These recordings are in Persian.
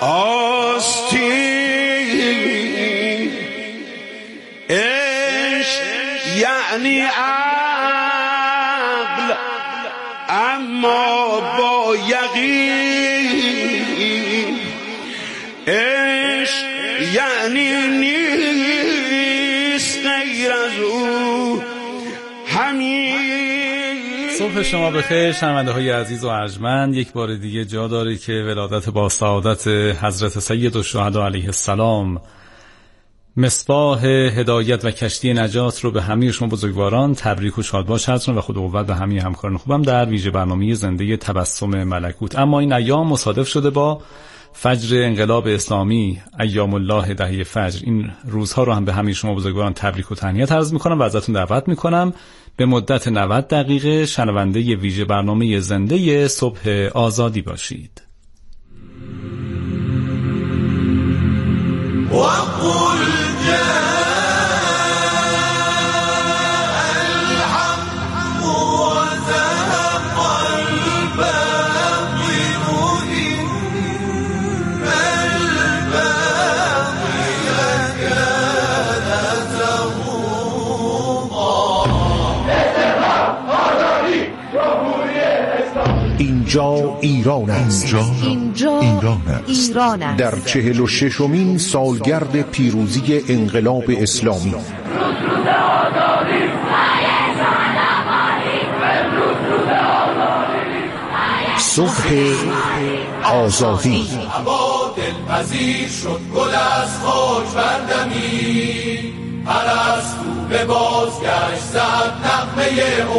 آستین. عشق یعنی عقل اما با یقین. عشق یعنی نیست غیر از او همین. صبح شما بخیر شنونده های عزیز و ارجمند. یک بار دیگه جا داره که ولادت با سعادت حضرت سید الشهدا علیه السلام مصباح هدایت و کشتی نجات رو به همه شما بزرگواران تبریک و شادباش هستم و خدا قوت به همه همکاران خوبم در ویژه برنامه زنده تبسم ملکوت. اما این ایام مصادف شده با فجر انقلاب اسلامی، ایام الله دهه فجر. این روزها رو هم به همه شما بزرگواران تبریک و تهنیت عرض می‌کنم و ازتون دعوت می‌کنم به مدت 90 دقیقه شنونده ویژه برنامه زنده صبح آزادی باشید. اینجا ایران است. اینجا ایران است. در 46مین سالگرد پیروزی انقلاب اسلامی صبح آزادی. هوا دلپذیر شد گل از خاک بردمی، پرستو به بازگشت زد نغمه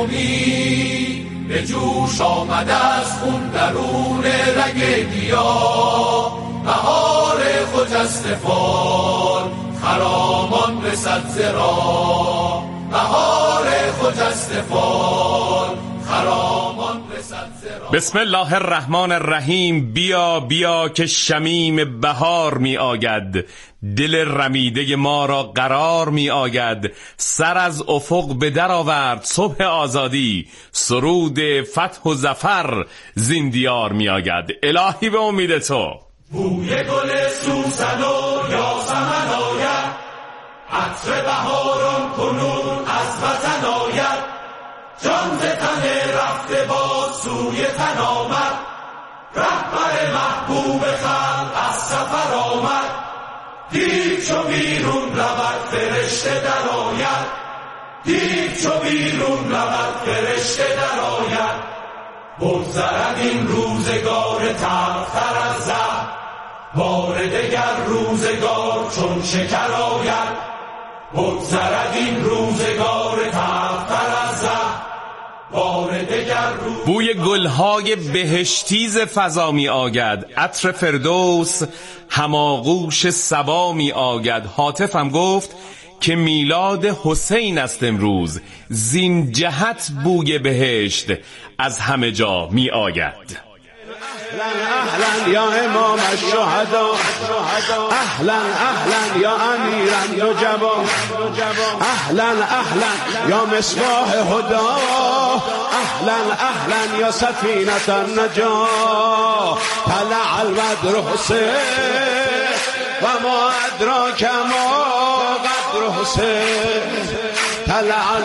امید، به جوش آمد از خون درون رگ گیا، بهار خجسته فال خرامان رسد ز راه، بهار خجسته فال خرامان رسد ز راه. بسم الله الرحمن الرحیم. بیا بیا که شمیم بهار می آید، دل رمیده ما را قرار می آید، سر از افق به در آورد صبح آزادی، سرود فتح و ظفر زیندیار می آید. الهی به امید تو. بوی گل سوسن و یاسمن آید، عطر بهاران کنون از وطن آید، جان ز تن رفته باز سوی تن آمد، رهبر محبوب خلق از سفر آمد، دید چو بیرون رود فرشته در آید، دید چو بیرون رود فرشته در آید، بگذرد این روزگار تلختر از زهر، بار دگر روزگار چون شکر آید، بگذرد این روزگار تلختر از زهر، بار دگر بوی گلهای بهشتی ز فضا می آید، عطر فردوس هماغوش صبا می آید. هاتفم گفت که میلاد حسین است امروز، زین جهت بوی بهشت از همه جا می آید. اهلا اهلا یا امام الشهدا، اهلا اهلا یا امیر النجبا، اهلا اهلا یا مصباح هدا، اهلا اهلا یا سفینة النجاة، طلع البدر حسین و ما ادراک ما قدر حسین، طلع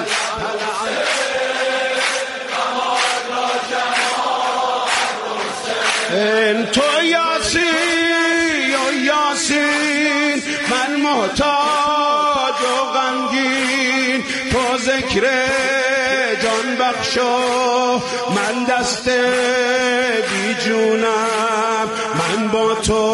تو یاسین یا یاسین، من محتاج و غمگین، تو ذکر جان بخشو، من دست بی جونم، من با تو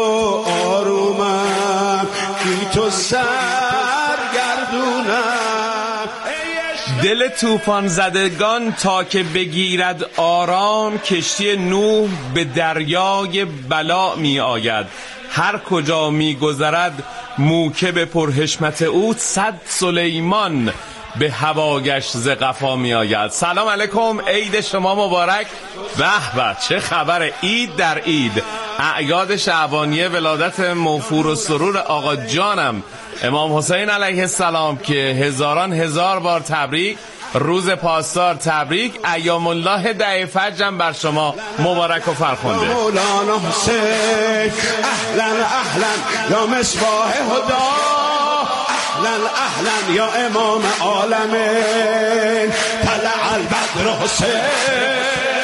آرومم، بی تو سرگردونم. دل طوفان زدگان تا که بگیرد آرام، کشتی نوح به دریای بلا می آید، هر کجا می گذرد موکب پرحشمت او، صد سلیمان به هواگش ز قفا می آید. سلام علیکم، عید شما مبارک. به به چه خبر، عید در عید، اعیاد شعبانیه ولادت موفور و سرور آقا جانم امام حسین علیه السلام که هزاران هزار بار تبریک. روز پاسدار تبریک. ایام الله ده فجر بر شما مبارک و فرخنده. مولانا حسین اهلا اهلا یا مصباح هدا، اهلا اهلا یا امام عالمین، طلع البدر حسین.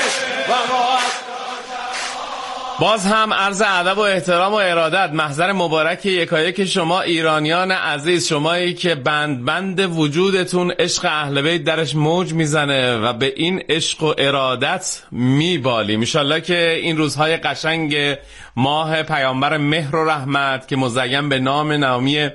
باز هم عرض ادب و احترام و ارادت محضر مبارک یکایک شما ایرانیان عزیز، شمایی که بند وجودتون عشق اهل بیت درش موج میزنه و به این عشق و ارادت میبالیم. انشالله که این روزهای قشنگ ماه پیامبر مهر و رحمت که مزین به نام نامی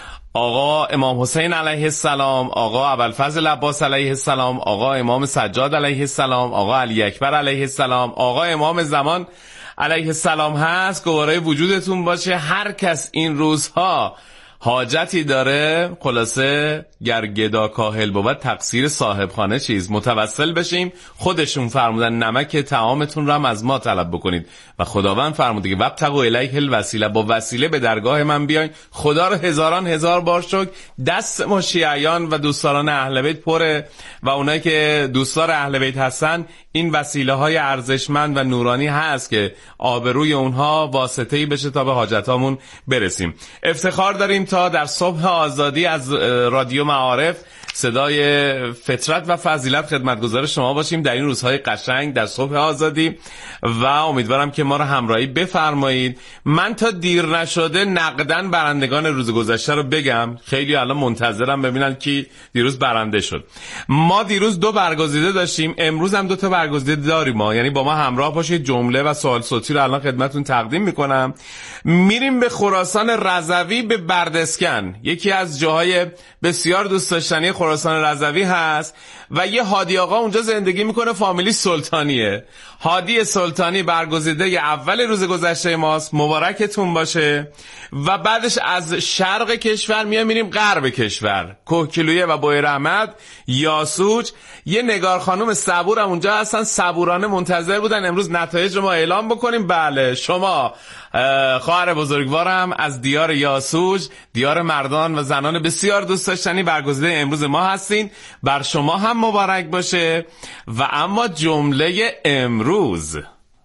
آقا امام حسین علیه السلام، آقا ابوالفضل عباس علیه السلام، آقا امام سجاد علیه السلام، آقا علی اکبر علیه السلام، آقا امام زمان علیه السلام هست، گواره وجودتون باشه. هر کس این روزها حاجتی داره، خلاصه گر گدا کاهل بود تقصیر صاحب خانه چیز، متوسل بشیم. خودشون فرمودن نمک طعامتون رو هم از ما طلب بکنید و خداوند فرموده که وابتغوا الیه الوسیله، با وسیله به درگاه من بیاین. خدا رو هزاران هزار بار شکر، دست ما شیعیان و دوستداران اهل بیت پره و اونایی که دوستدار اهل بیت هستن این وسیله های ارزشمند و نورانی هست که آبروی اونها واسطه‌ای بشه تا به حاجتامون برسیم. افتخار داریم تا در صبح آزادی از رادیو معارف صدای فطرت و فضیلت خدمتگزار شما باشیم در این روزهای قشنگ در صبح آزادی و امیدوارم که ما رو همراهی بفرمایید. من تا دیر نشده نقدن برندگان روز گذشته رو بگم، خیلی الان منتظرم ببینن کی دیروز برنده شد. ما دیروز 2 برگزیده داشتیم، امروز هم 2 تا برگزیده داریم ما، یعنی با ما همراه باشید. جمله و سوال صوتی رو الان خدمتتون تقدیم میکنم. میریم به خراسان رضوی، به بردسکن، یکی از جاهای بسیار دوست داشتنی خراسان رضوی هست و یه هادی آقا اونجا زندگی میکنه، فامیلی سلطانیه. هادی سلطانی برگزیده اول روز گذشته ماست، مبارکتون باشه. و بعدش از شرق کشور میریم غرب کشور، کوهگیلویه و بوی رحمت، یاسوج. یه نگار خانم صبور هم اونجا هستن، صبورانه منتظر بودن امروز نتایج رو ما اعلام بکنیم. بله شما خواهر بزرگوارم از دیار یاسوج، دیار مردان و زنان بسیار دوست داشتنی، برگزیده امروز ما هستین. بر شما هم مبارک باشه. و اما جمله امروز،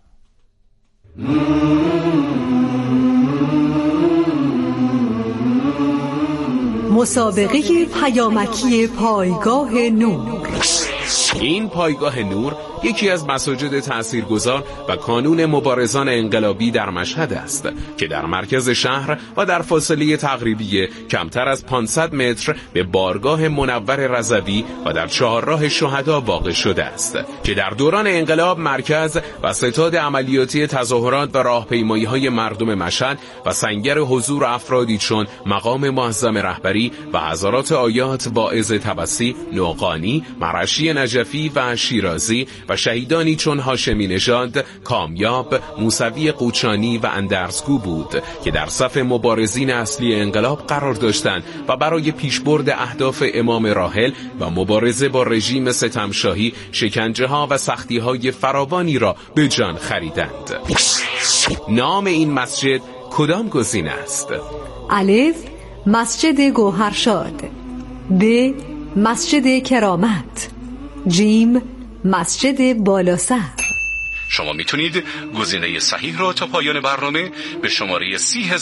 مسابقه پیامکی پایگاه نور. این پایگاه نور یکی از مساجد تاثیرگذار و کانون مبارزان انقلابی در مشهد است که در مرکز شهر و در فاصله تقریبی کمتر از 500 متر به بارگاه منور رضوی و در چهارراه شهدا واقع شده است که در دوران انقلاب مرکز و ستاد عملیاتی تظاهرات و راهپیمایی‌های مردم مشهد و سنگر حضور افرادی چون مقام معظم رهبری و حضرات آیات واعظ طبسی، نوقانی، مرشی نجفی و شیرازی و شهیدانی چون هاشمی نژاد، کامیاب، موسوی قوچانی و اندرزگو بود که در صف مبارزین اصلی انقلاب قرار داشتند و برای پیشبرد اهداف امام راحل و مبارزه با رژیم ستمشاهی شکنجه‌ها و سختی‌های فراوانی را به جان خریدند. نام این مسجد کدام گزینه است؟ الف مسجد گوهرشاد، ب مسجد کرامت، جیم مسجد بالاسر. شما میتونید گزینه صحیح را تا پایان برنامه به شماره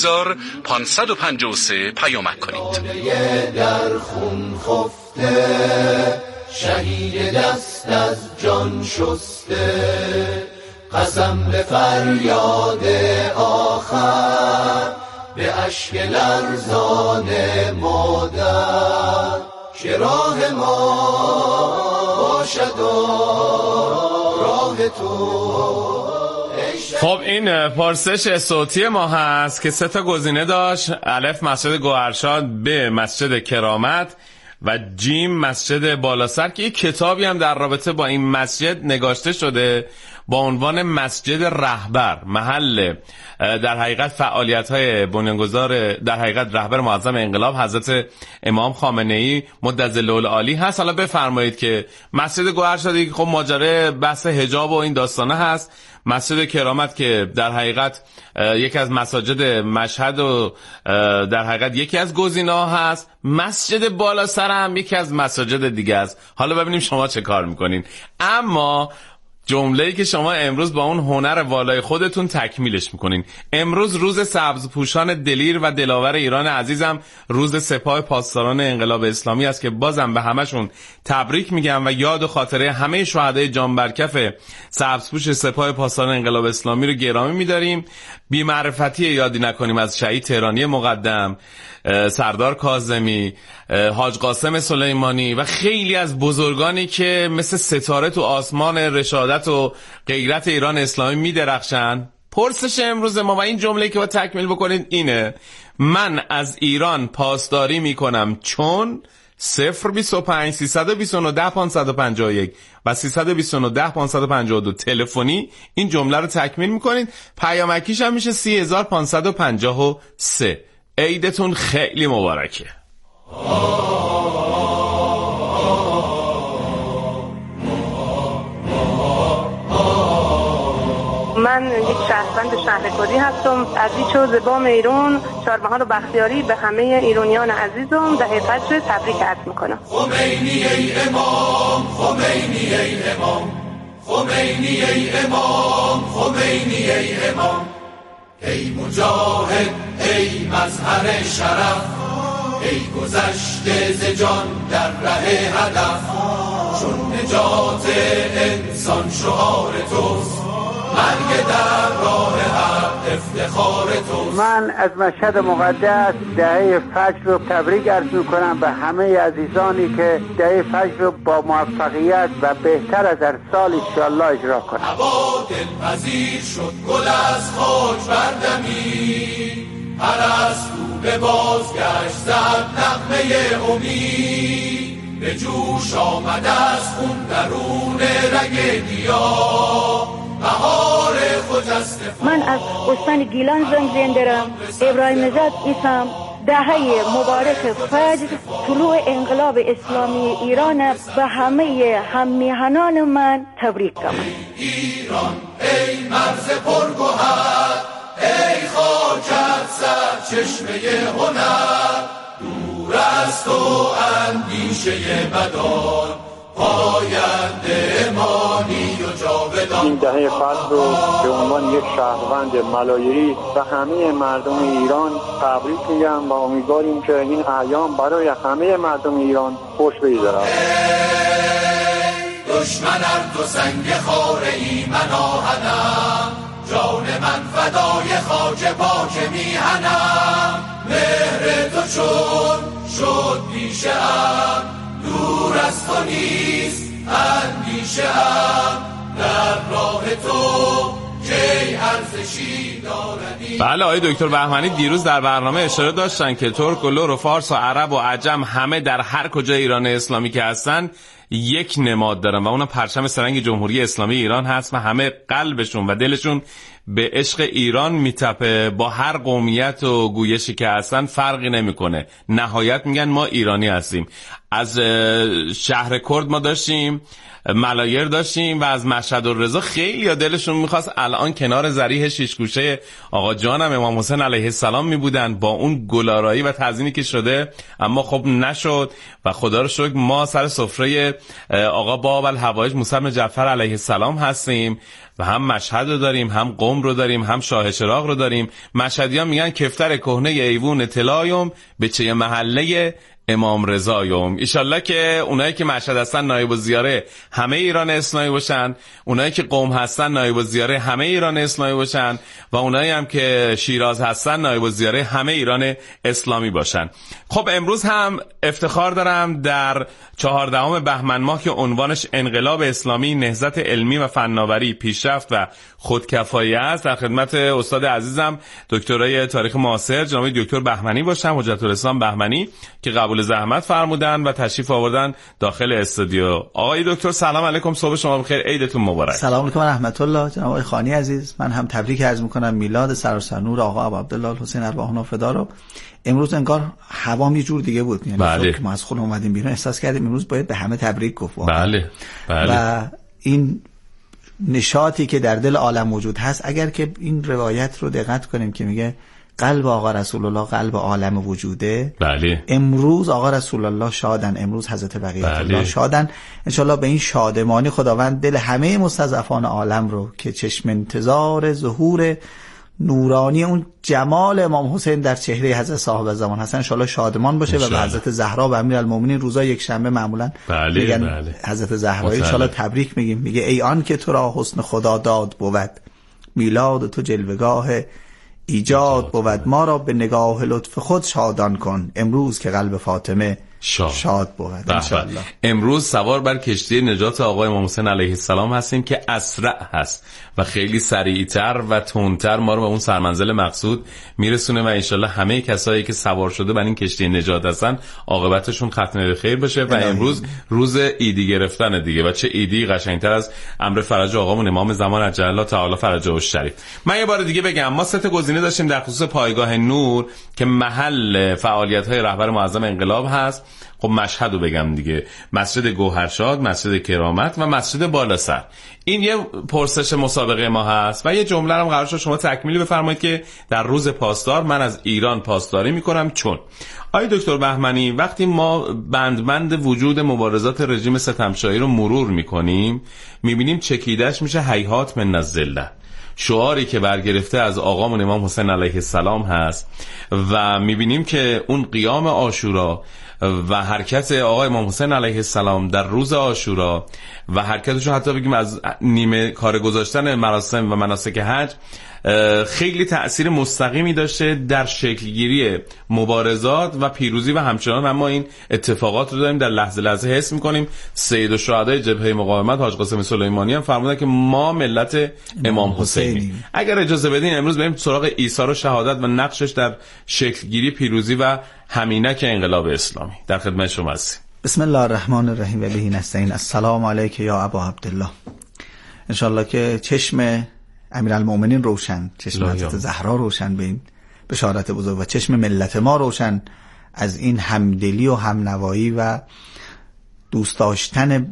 30553 پیامک کنید. در خون خفته شهید دست از جان شسته، قسم به فریاد آخر به اشک لرزان مادر، که راه ما باشد و راه تو. خب این پرسش صوتی ما هست که 3 تا گزینه داشت: الف مسجد گوهرشاد، ب مسجد کرامت و جیم مسجد بالاسر، که یک کتابی هم در رابطه با این مسجد نگاشته شده. با عنوان مسجد رهبر، محل در حقیقت فعالیت‌های بنیانگذار، در حقیقت رهبر معظم انقلاب حضرت امام خامنه‌ای مدظله العالی هست. حالا بفرمایید که مسجد گوهرشاد که خب ماجرای بحث حجاب و این داستانه هست، مسجد کرامت که در حقیقت یکی از مساجد مشهد و در حقیقت یکی از گزینه‌ها هست، مسجد بالاسر هم یکی از مساجد دیگه است. حالا ببینیم شما چه کار میکنین. اما جمله‌ای که شما امروز با اون هنر والای خودتون تکمیلش میکنین. امروز روز سبزپوشان دلیر و دلاور ایران عزیزم، روز سپاه پاسداران انقلاب اسلامی است که بازم به همشون تبریک میگم و یاد و خاطره همه شهدای جان برکف سبزپوش سپاه پاسداران انقلاب اسلامی رو گرامی میداریم. بی معرفتی یادی نکنیم از شهید تهرانی مقدم، سردار کاظمی، حاج قاسم سلیمانی و خیلی از بزرگانی که مثل ستاره تو آسمان رشادت و غیرت ایران اسلامی میدرخشن. پرسش امروز ما و این جمله که با تکمیل بکنید اینه: من از ایران پاسداری میکنم چون 025 329 551 و 329 552 تلفنی این جمله رو تکمیل میکنید. پیامکیش هم میشه 30553. عیدتون خیلی مبارکه. من یک شهروند شهرکردی هستم از ایچو زبام ایران. چهارمحال و بختیاری به همه ایرانیان عزیزم دهه فجر تبریک عرض میکنم. خمینی ای امام، خمینی ای امام، خمینی ای امام، خمینی ای امام، ای مجاهد، ای مظهر شرف، ای گذشته ز جان در ره هدف، چون نجات انسان شعار توست، مرگ در راه حق افتخار توست. من از مشهد مقدس دهه فجر رو تبریک عرض میکنم به همه عزیزانی که دهه فجر رو با موفقیت و بهتر از هر سال انشاءالله اجرا کنند. هوا دلپذیر شد، گل از خاک بردمید، پرستو به بازگشت زد نغمه امید، به جوش آمد از خون درون رگ گیاه، بهار خجسته. من از استان گیلان زندرم، ابراهیم نژاد ایسم. دهه مبارک فجر، طلوع انقلاب اسلامی ایران به همه هممیهنان من تبریک کنم. ایران ای مرز پرگوهر، ای خاکت سرچشمه هنر، دور از تو اندیشه بدان، پاینده مانی و جاودان. این دهه فجر رو به عنوان یک شهروند ملایری و همه مردم ایران تبریک میگم و امیدواریم که این ایام برای همه مردم ایران خوش بگذرد. دشمن ار تو سنگ خاره ای من آهنم، جان من فدای خاک پاک میهنم، مهر تو چون شد پیشه ام، دور از تو نیست اندیشه ام، در راه تو کی ارزشی داردی. بله آقای دکتر بهمنی دیروز در برنامه اشاره داشتن که ترک و لر و فارس و عرب و عجم همه در هر کجای ایران اسلامی که هستن یک نماد دارن و اونم پرچم سرنگ جمهوری اسلامی ایران هست و همه قلبشون و دلشون به عشق ایران میتپه. با هر قومیت و گویشی که هستن فرقی نمیکنه، نهایت میگن ما ایرانی هستیم. از شهر کرد ما داشتیم، ملایر داشتیم و از مشهد الرضا خیلی دلشون میخواست الان کنار ضریح شیشگوشه آقا جانم امام حسین علیه السلام میبودن با اون گلارایی و تزیینی که شده، اما خب نشد و خدا رو شکر ما سر سفره آقا باب الحوائج موسی بن جعفر علیه السلام هستیم و هم مشهد رو داریم، هم قم رو داریم، هم شاه چراغ رو داریم. مشهدیان میگن کفتر کهنه ایوون طلایم، به چه محله امام رضاییم. ایشالله که اونایی که مشهد هستن نایب الزیاره همه ایران اسلامی باشن، اونایی که قم هستن نایب الزیاره همه ایران اسلامی باشن و اونایی هم که شیراز هستن نایب الزیاره همه ایران اسلامی باشن. خب امروز هم افتخار دارم در 14 بهمن ماه که عنوانش انقلاب اسلامی، نهضت علمی و فناوری، پیشرفت و خودکفایی است، در خدمت استاد عزیزم دکترای تاریخ معاصر جناب دکتر بهمنی باشم، حجت الاسلام بهمنی، که قبول تحمل زحمت فرمودن و تشریف آوردن داخل استودیو. آقای دکتر سلام علیکم، صبح شما بخیر، عیدتون مبارک. سلام علیکم و رحمت الله. جناب آقای خانی عزیز، من هم تبریک عرض میکنم میلاد سراسر نور آقا ابو عبدالله الحسین ارواحنا فدا رو. امروز انگار هوام یه جور دیگه بود، یعنی بله. ما از خونه اومدیم بیرون احساس کردیم امروز باید به همه تبریک گفت. بله بله. و این نشاطی که در دل عالم موجود هست، اگر که این روایت رو دقت کنیم که میگه قلب آقا رسول الله قلب عالم وجوده، بله. امروز آقا رسول الله شادن، امروز حضرت بقیت الله شادن. انشالله به این شادمانی خداوند دل همه مستضعفان عالم رو که چشم انتظار ظهور نورانی اون جمال امام حسین در چهره حضرت صاحب زمان هستن انشالله شادمان باشه. و به حضرت زهرا و امیرالمومنین روزا یک شنبه معمولا میگن حضرت زهرا انشالله تبریک میگیم. میگه ای آن که تو را حسن خدا داد بود، میلاد تو جلوگاه ایجاد بود، ما را به نگاه لطف خود شادان کن، امروز که قلب فاطمه شاد بود انشالله. امروز سوار بر کشتی نجات آقای امام حسین علیه السلام هستیم که اسرع هست و خیلی سریعتر و تندتر ما رو به اون سرمنزل مقصود میرسونه و انشالله همه کسایی که سوار شده بر این کشتی نجات هستن عاقبتشون ختم به خیر بشه. و امروز روز عیدی گرفتن دیگه و چه عیدی قشنگتر از امر فرج آقامون امام زمان عجل الله تعالی فرجه الشریف. من یه بار دیگه بگم ما 3 گزینه داشتیم در خصوص پایگاه نور که محل فعالیت‌های رهبر معظم انقلاب هست. خب مشهد رو بگم دیگه، مسجد گوهرشاد، مسجد کرامت و مسجد بالاسر. این یه پرسش مسابقه ما هست و یه جمله هم قرار شد شما تکمیلی بفرمایید که در روز پاسدار من از ایران پاسداری میکنم. چون آقای دکتر بهمنی وقتی ما بند وجود مبارزات رژیم ستمشاهی رو مرور میکنیم میبینیم چکیدش میشه هیهات من الذله، شعاری که برگرفته از آقامون امام حسین علیه السلام هست و میبینیم که اون قیام عاشورا و حرکت آقای امام حسین علیه السلام در روز عاشورا و حرکتشو حتی بگیم از نیمه کار گذاشتن مراسم و مناسک حج خیلی تأثیر مستقیمی داشته در شکلگیری مبارزات و پیروزی و همچنان اما این اتفاقات رو داریم در لحظه لحظه حس میکنیم. سید الشهدای جبهه مقاومت حاج قاسم سلیمانی هم فرمودن که ما ملت امام حسینیم. اگر اجازه بدین امروز بریم سراغ ایثار و شهادت و نقشش در شکلگیری پیروزی و همینک انقلاب اسلامی. در خدمت شما هستیم. بسم الله الرحمن الرحیم و بهی نستعین. السلام علیک یا ابا عبدالله. انشالله که چشم امیرالمومنین روشن، چشم حضرت زهرا روشن به این بشارت بزرگ و چشم ملت ما روشن از این همدلی و همنوایی و دوست داشتن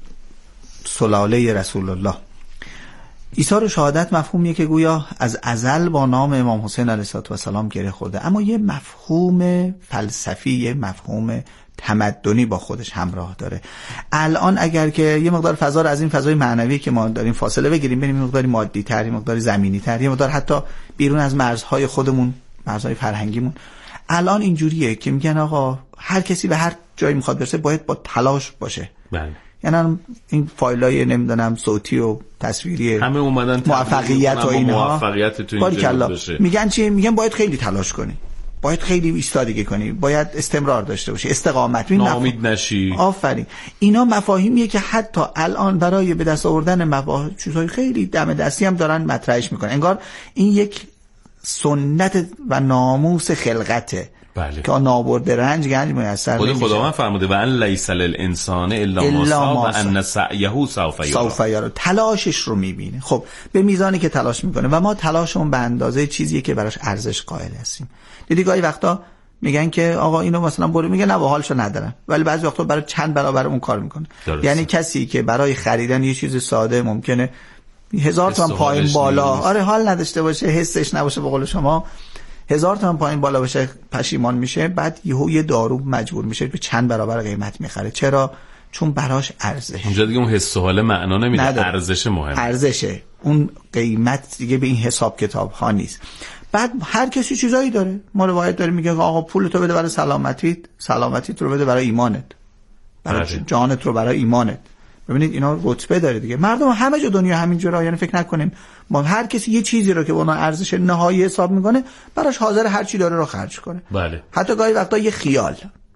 سلاله رسول الله. ایثار و شهادت مفهومیه که گویا از ازل با نام امام حسین علیه السلام گره خورده، اما یه مفهوم فلسفی، یه مفهوم تمدنی با خودش همراه داره. الان اگر که یه مقدار فضا رو از این فضای معنوی که ما داریم فاصله بگیریم، بریم یه مقداری مادی تر، یه مقداری زمینی تر، یه مقدار حتی بیرون از مرزهای خودمون، مرزهای فرهنگیمون، الان اینجوریه که میگن آقا هر کسی به هر جایی میخواد برسه باید با تلاش باشه. بله. یعنی این فایلای نمیدونم صوتی و تصویری همه اومدن موفقیت و اینها، موفقیت تو اینجا باشه. میگن چی؟ میگن باید خیلی تلاش کنی، باید خیلی ایستادگی کنی، باید استمرار داشته باشی، استقامت، ناامید نشی. آفرین. اینا مفاهیمیه که حتی الان برای به دست آوردن چیزهای خیلی دم دستی هم دارن مطرحش میکنن. انگار این یک سنت و ناموس خلقته. بله. که نابرد رنج گنج میسر خود خداوند فرموده و ان لیس للانسان الا ما سعی و ان سعیه سوف یرا. تلاشش رو میبینه. خب به میزانی که تلاش میکنه و ما تلاشمون به اندازه چیزیه که براش ارزش قائل هستیم. دیدی گاهی وقتا میگن که آقا اینو مثلا برو، میگه نه با حالشو ندارم، ولی بعضی وقتا برای چند برابر اون کار میکنه. یعنی کسی که برای خریدن یه چیز ساده ممکنه 1000 تومان پایین بالا، آره حال نداشته باشه، حسش نباشه، به قول شما 1000 تومان پایین بالا بشه پشیمان میشه، بعد یه دارو مجبور میشه به چند برابر قیمت میخره. چرا؟ چون براش ارزش. اونجا دیگه اون حس و حال معنا نمیده، ارزش مهمه. ارزشه. اون قیمت دیگه به این حساب کتاب ها نیست. بعد هر کسی چیزایی داره. ما روایت داریم میگه آقا پولتو بده برای سلامتیت رو بده برای ایمانت، برای جانت رو برای ایمانت. ببینید اینا رتبه داره دیگه. مردم همه جا دنیا همینجوره، یعنی فکر نکنیم ما هر کسی یه چیزی رو که با اون ارزش نهایی حساب میکنه براش حاضر هر چی داره رو خرج کنه. بله. حتی گاهی وقتا یه خیال.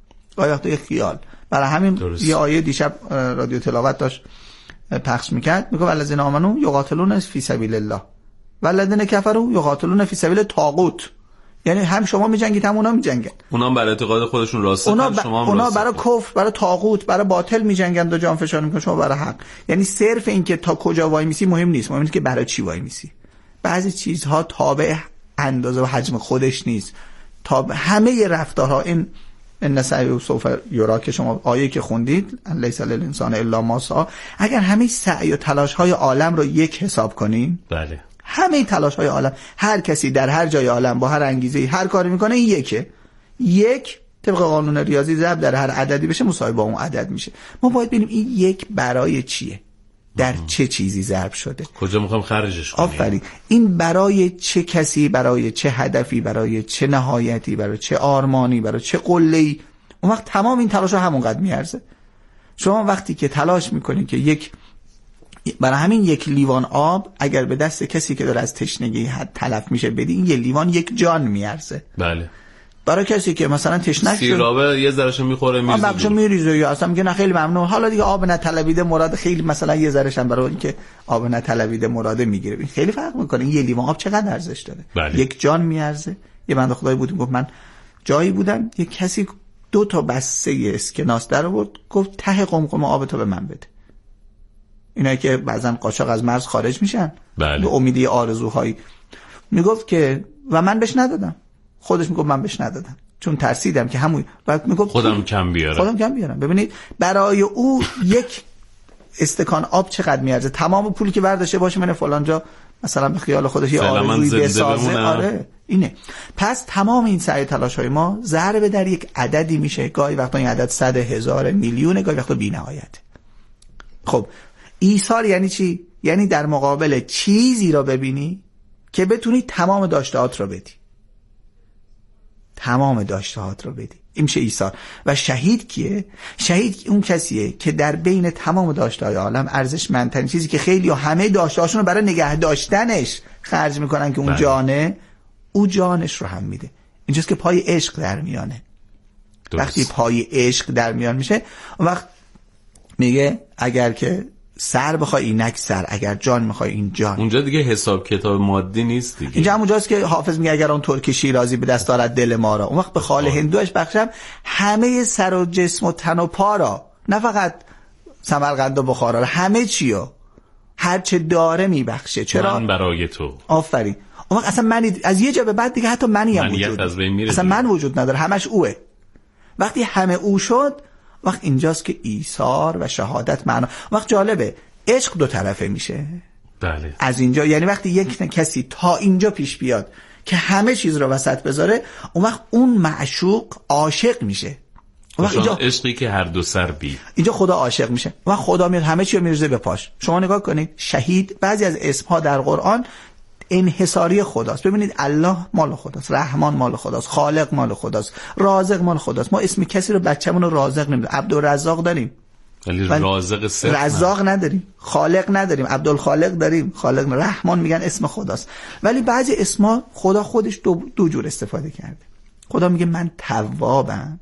برای همین یه آیه دیشب رادیو تلاوت داشت پخش میکرد، میگه والذین آمنو یقاتلون فی سبیل الله والذین کفروا یقاتلون فی سبیل طاغوت. یعنی هم شما میجنگید هم اونا میجنگن. اونا برای اعتقاد خودشون راسته، اونا برای کفر، برای طاغوت، برای باطل میجنگن و جان فشار میکنن، شما برای حق. یعنی صرف این که تا کجا وای میسی مهم نیست، مهم اینه که برای چی وای میسی. بعضی چیزها تابع اندازه و حجم خودش نیست، تا همه رفتارها این سعی و سوف یرا که شما آیه که خوندید لیس للانسان الا ما سعی، اگر همه سعی و تلاش های عالم رو یک حساب کنین، بله، همه تلاش های عالم، هر کسی در هر جای عالم با هر انگیزه هر کاری میکنه، این یک طبق قانون ریاضی ضرب در هر عددی بشه مساوی با اون عدد میشه. ما باید ببینیم این یک برای چیه، در چه چیزی ضرب شده، کجا میخوام خرجش کنیم. آفرین. این برای چه کسی، برای چه هدفی، برای چه نهایتی، برای چه آرمانی، برای چه قله‌ای. اون وقت تمام این تلاش ها همونقدر میارزه. شما وقتی که تلاش میکنید که برای همین یک لیوان آب اگر به دست کسی که داره از تشنگی تلف میشه بدی، این یک لیوان یک جان میارزه. بله. برای کسی که مثلا تشنک شد سیرابه یه ذرهشو میخوره میریزه یا اصلا میگه نه خیلی ممنون، حالا دیگه آب نطلبیده مراد، خیلی مثلا یه ذرهش هم برای اینکه آب نطلبیده مراده میگیره. این خیلی فرق میکنه. این یه لیوان آب چقدر ارزش داره. بله. یک جان میارزه. یه بنده خدایی بود گفت من جایی بودم یک کسی 2 بسته اسکناس در آورد، گفت ته قمقمه آب تو به من بده. اینایی که بعضن قاچاق از مرز خارج میشن، بله، به امیدی آرزوهایی، میگفت که و من بهش ندادم. خودش میگفت من بهش ندادم چون ترسیدم که همون، بعد میگفت خودم کم بیارم. ببینید برای او یک استکان آب چقدر میارزه. تمام پولی که برداشته باشه من فلان جا مثلا به خیال خودش یه آرزویی بسازه، آره اینه. پس تمام این سعی تلاش های ما ضرب در یک عددی میشه. گاهی وقتا این عدد 100 هزار میلیونه، گاهی وقتا بی‌نهایت. خب ایثار یعنی چی؟ یعنی در مقابل چیزی را ببینی که بتونی تمام داشتهات را بدی. تمام داشتهات رو بدی، این میشه ایثار. و شهید کیه؟ شهید اون کسیه که در بین تمام داشته‌های عالم ارزشمندترین چیزی که خیلی همه داشته‌هاشون رو برای نگه داشتنش خرج میکنن که اون جانه، او جانش رو هم میده. اینجاست که پای عشق در میانه. وقتی پای عشق در میان میشه، اون وقت میگه اگر که سر بخوای اینک سر، اگر جان میخوای این جان. اونجا دیگه حساب کتاب مادی نیست دیگه. اینجا همونجاست که حافظ میگه اگر اون ترک شیرازی به دست دارد دل ما را، اون وقت به خال هندوش بخشم همه سر و جسم و تن و پا را، نه فقط سمرقند و بخارا را، همه چیو هر چه داره میبخشه. چرا؟ من برای تو. آفرین. اون وقت اصلا من از یه جا به بعد دیگه حتی منی هم وجود اصلا من وجود نداره، همش اوه. وقتی همه او شد، وقت اینجاست که ایثار و شهادت معنا. وقت جالبه عشق 2 طرفه میشه. بله. از اینجا یعنی وقتی یک کسی تا اینجا پیش بیاد که همه چیز رو وسط بذاره، اون وقت اون معشوق عاشق میشه. اون وقت اینجا عشقی که هر دو سر بی، اینجا خدا عاشق میشه. و خدا میاد همه چی رو میریزه به پاش. شما نگاه کنید شهید، بعضی از اسمها در قرآن انحصاری خداست. ببینید الله مال خداست، رحمان مال خداست، خالق مال خداست، رازق مال خداست. ما اسم کسی رو بچه‌مون رو رازق نمیدونیم. عبدالرزاق داریم ولی رازق صرف رزاق نداریم، خالق نداریم، عبدالخالق داریم، خالق. رحمان میگن اسم خداست. ولی بعضی اسما خدا خودش دو جور استفاده کرده. خدا میگه من توابم،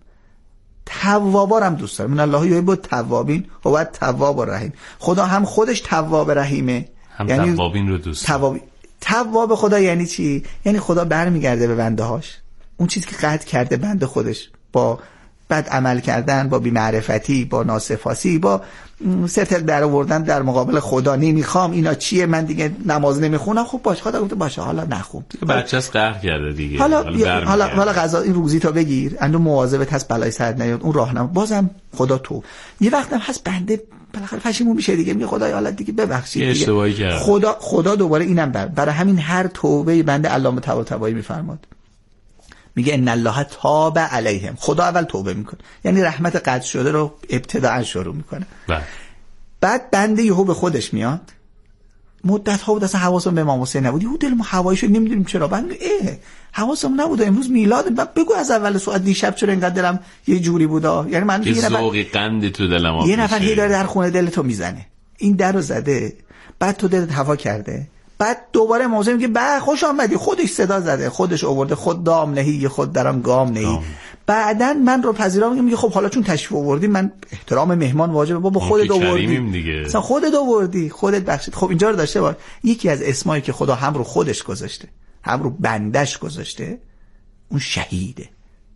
توابارم دوست دارم. من الله یحب التوابین و التواب الرحیم. خدا هم خودش تواب رحیمه، هم یعنی توابین رو دوست داره. تواب خدا یعنی چی؟ یعنی خدا برمیگرده به بنده هاش اون چیزی که قطع کرده بنده خودش، با بد عمل کردن، با بی‌معرفتی، با ناسفاسی، با ستر در آوردن در مقابل خدا. نمیخوام اینا چیه، من دیگه نماز نمیخونم. خب باشه، خدا گفته باشه حالا نخون. بچه‌س قهر کرده دیگه. حالا غذا این روزی تا بگیر، اندو مواظبت هست بلای سر نیاد، اون راهنما. بازم خدا تو یه وقتم هست بنده بالاخره پشیمون میشه دیگه، میگه خدای حالا دیگه ببخشید دیگه. اشتباهی کرد. خدا دوباره اینم برای همین هر توبه بنده علامه طباطبایی میفرماد، میگه ان الله تاب علیهم. خدا اول توبه میکنه، یعنی رحمت قطع شده رو ابتداء شروع میکنه. بعد بنده یهو به خودش میاد. مدت ها بود اصلا حواسم به امام حسین نبود، یهو دل ما هوایشو نمیدونیم چرا. بعد حواسم نبود امروز میلاد، بگو از اول ساعت دیشب چرا اینقدر دلم یه جوری بودا. یعنی من یه ذوقی قند تو دلم، یه نفر هی داره در خونه دلتو میزنه، این درو زده، بعد تو دلت هوا کرده، بعد دوباره موضوع میگه به خوش آمدی، خودش صدا زده، خودش آورده، خود دام نهی خود درم گام نهی. بعدن من رو پذیرا میگه خب حالا چون تشریف آوردی من احترام مهمان واجبه، بابا خودت آوردی، مثلا خودت آوردی، خودت بخشید. خب اینجا رو داشته باش. یکی از اسمایی که خدا هم رو خودش گذاشته هم رو بندش گذاشته اون شهیده.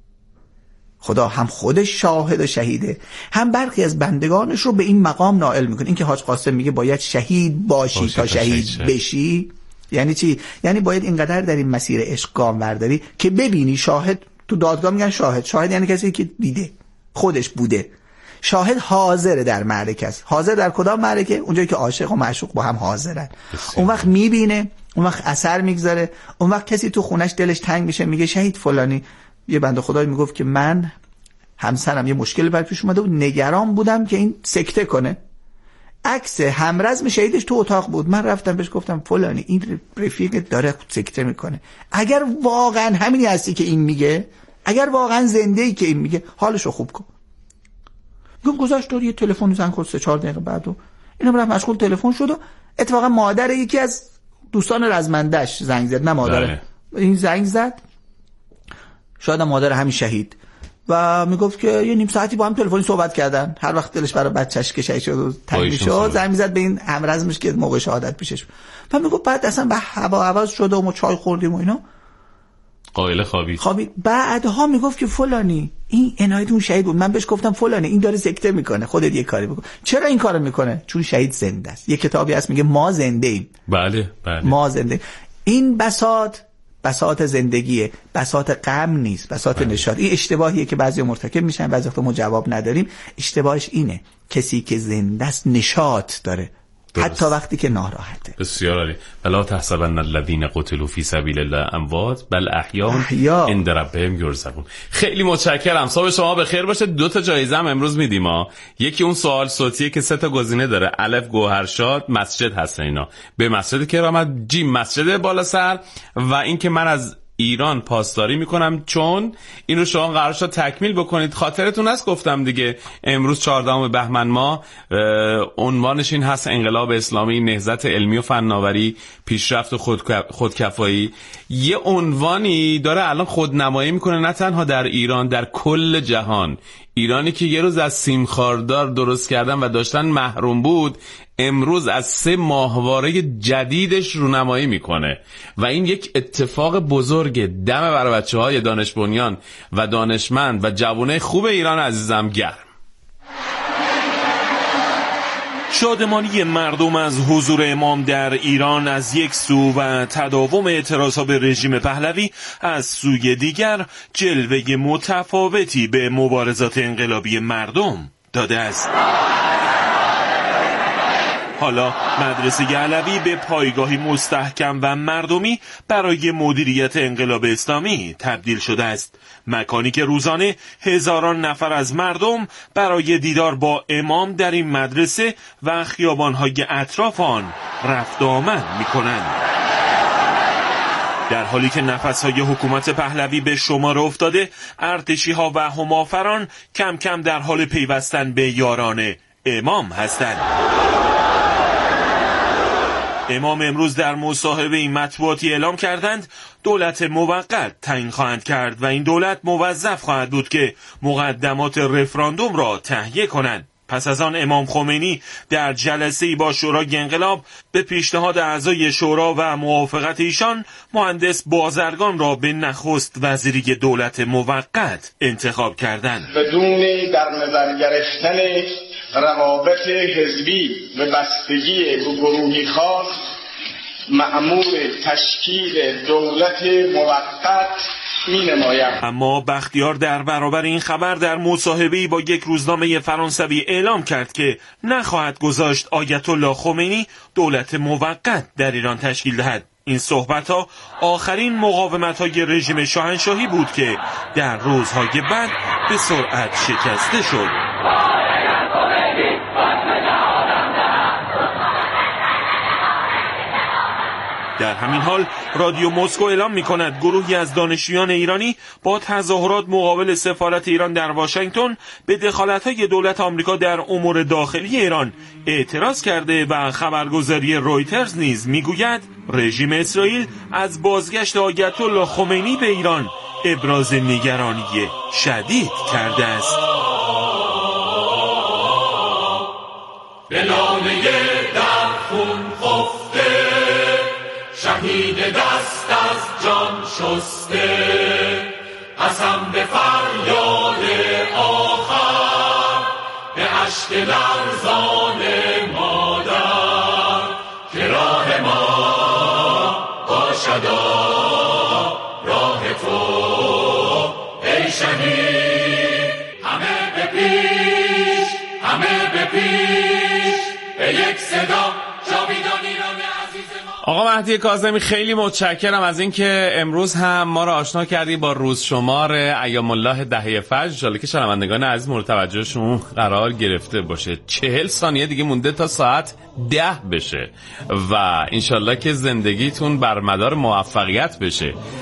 خدا هم خودش شاهد و شهیده، هم برخی از بندگانش رو به این مقام نائل میکنه. این که حاج قاسم میگه باید شهید باشی تا شهید بشی، یعنی چی؟ یعنی باید اینقدر در این مسیر عشق گام برداری که ببینی. شاهد تو دادگاه میگن شاهد یعنی کسی که دیده، خودش بوده. شاهد حاضر در معرکه است. حاضر در کدام معرکه؟ اونجایی که عاشق و معشوق با هم حاضرن. اون وقت میبینه، اون وقت اثر میگذاره. اون وقت کسی تو خونش دلش تنگ میشه میگه شهید فلانی. یه بنده خدایی میگفت که من همسرم یه مشکل بر پیش اومده و نگران بودم که این سکته کنه. عکس همرزم شهیدش تو اتاق بود. من رفتم بهش گفتم فلانی این رفیقت داره سکته میکنه، اگر واقعا همینی هستی که این میگه، اگر واقعا زنده ای که این میگه، حالشو خوب کن. گفت گذاشت دور، یه تلفن زنگ خورد 3-4 دقیقه بعد و اینم رفت مشغول تلفن شد و اتفاقا مادر یکی از دوستان رزمندش زنگ زد، نه مادر این زنگ زد، شاید مادر همین شهید، و میگفت که یه نیم ساعتی با هم تلفنی صحبت کردن. هر وقت دلش برای بچه‌ش که شهید شد و تنگ شد زنگ میزد به این همرزمش که موقع شهادت پیشش. و میگفت بعد اصلا به هوا عوض شده و ما چای خوردیم و اینا، قائل خوابید. بعدها میگفت که فلانی این عنایت اون شهید بود، من بهش گفتم فلانی این داره سکته میکنه، خودت یه کاری بکن. چرا این کارو میکنه؟ چون شهید زنده است. یه کتابی هست میگه ما زنده ایم. بله. ما زنده. این بساط زندگیه، بساط غم نیست، بساط نشاط. این اشتباهیه که بعضی مرتکب میشن، بعضی وقتا ما جواب نداریم. اشتباهش اینه، کسی که زنده است نشاط داره، حتی وقتی که ناراحته. بسیار عالی. بلا تحسبن الذین قتلوا فی سبیل الله اموات بل احیاء عند ربهم یرزقون. خیلی متشکرم. صبح شما بخیر باشه. 2 تا جایزه هم امروز میدیم ها. یکی اون سوال صوتیه که 3 تا گزینه داره. الف گوهرشاد مسجد هستن اینا، به مسجد کرامت، جیم مسجد بالاسر، و این که من از ایران پاسداری میکنم. چون این رو شما قرار شد تکمیل بکنید. خاطرتون هست گفتم دیگه امروز 14 بهمن ماه عنوانش این هست انقلاب اسلامی، نهضت علمی و فناوری، پیشرفت و خودکفایی. یه عنوانی داره الان خودنمایی میکنه، نه تنها در ایران، در کل جهان. ایرانی که یه روز از سیمخاردار درست کردن و داشتن محروم بود، امروز از 3 ماهواره جدیدش رونمایی میکنه و این یک اتفاق بزرگ. دم برای بچه‌های دانش بنیان و دانشمند و جوانه خوب ایران عزیزم گرم. شادمانی مردم از حضور امام در ایران از یک سو و تداوم اعتراضها به رژیم پهلوی از سوی دیگر جلوه متفاوتی به مبارزات انقلابی مردم داده است. حالا مدرسه علوی به پایگاهی مستحکم و مردمی برای مدیریت انقلاب اسلامی تبدیل شده است. مکانی که روزانه هزاران نفر از مردم برای دیدار با امام در این مدرسه و خیابان‌های اطراف آن رفت آمد می‌کنند. در حالی که نفس‌های حکومت پهلوی به شمار افتاده، ارتشی‌ها و همافران کم کم در حال پیوستن به یاران امام هستند. امام امروز در مصاحبه مطبوعاتی اعلام کردند دولت موقت تعیین خواهند کرد و این دولت موظف خواهد بود که مقدمات رفراندوم را تهیه کنند. پس از آن امام خمینی در جلسه‌ای با شورای انقلاب به پیشنهاد اعضای شورا و موافقت ایشان مهندس بازرگان را به نخست وزیری دولت موقت انتخاب کردند. بدون در نظر گرفتن روابط حزبی و بستگی به گروهی خاص مأمور تشکیل دولت موقت می‌نمایم. اما بختیار در برابر این خبر در مصاحبه‌ای با یک روزنامه فرانسوی اعلام کرد که نخواهد گذاشت آیت الله خمینی دولت موقت در ایران تشکیل دهد. این صحبت‌ها آخرین مقاومت‌های رژیم شاهنشاهی بود که در روزهای بعد به سرعت شکسته شد. در همین حال رادیو مسکو اعلام می‌کند گروهی از دانشجویان ایرانی با تظاهرات مقابل سفارت ایران در واشنگتن به دخالت‌های دولت آمریکا در امور داخلی ایران اعتراض کرده و خبرگزاری رویترز نیز می‌گوید رژیم اسرائیل از بازگشت آیت الله خمینی به ایران ابراز نگرانی شدید کرده است. به نامه در خون خفته شهید دست از جان شسته اشک لرزان مادر که راه ما باشد راه تو ای شهید. همه به پیش، همه به پیش، به یک صدا جاویدان ایران عزیز ما. آقا مهدی کاظمی خیلی متشکرم از اینکه امروز هم ما را آشنا کردی با روز شمار ایام الله دهه فجر. ان شاءالله که شنوندگان عزیز مورد توجهشون قرار گرفته باشه. 40 ثانیه دیگه مونده تا ساعت 10 بشه و ان شاءالله که زندگیتون بر مدار موفقیت بشه.